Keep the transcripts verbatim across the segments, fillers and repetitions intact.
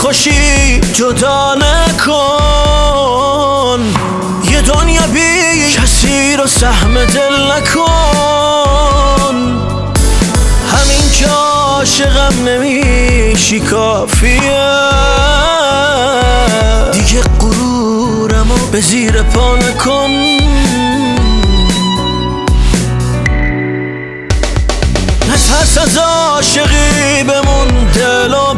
خوشی جدا نکن، یه دنیا بی کسی رو سهم دل نکن. همین که عاشقم نمیشی کافیه، دیگه غرورمو به زیر پا نکن. نترس از عاشقی بمون دلو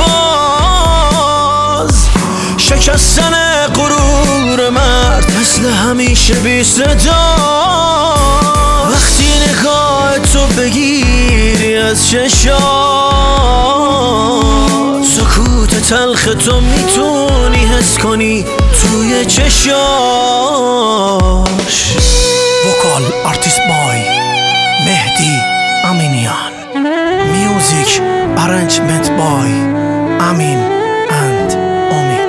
بباز، شکستن غرور مرد مثل همیشه بی صدا. وقتی نگاه تو بگیری از چشات، سکوت تلخ تو میتونی حس کنی توی چشاش. وکال آرتیست بای مهدی امینیان، میوزیک ارنجمنت بای امین اند امید.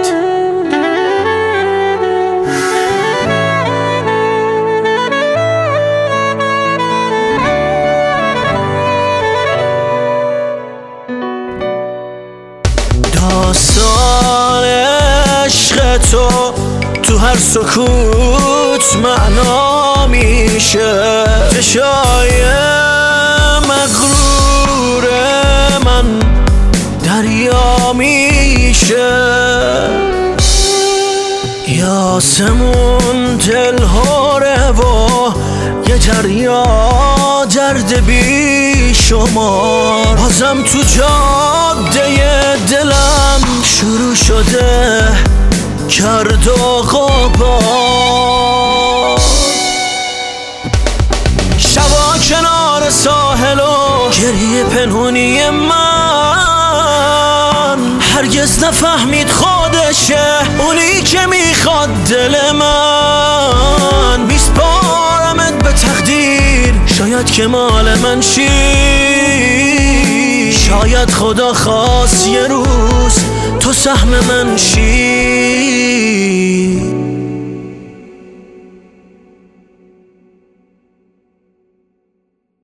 داستان عشق تو تو هر سکوت معنا میشه، چشای مغرور من دریا میشه. یاسمون دل هاره و یه دریا درد بی شمار. بازم تو جاده دلم شروع شده کرد و غبار. شبا کنار ساحل و گریه پنهونی من، هرگز نفهمید خودشه اونی که میخواد دل من. میسپارمت به تقدیر، شاید که مال من شی، شاید خدا خواست یه روز تو سهم من شی.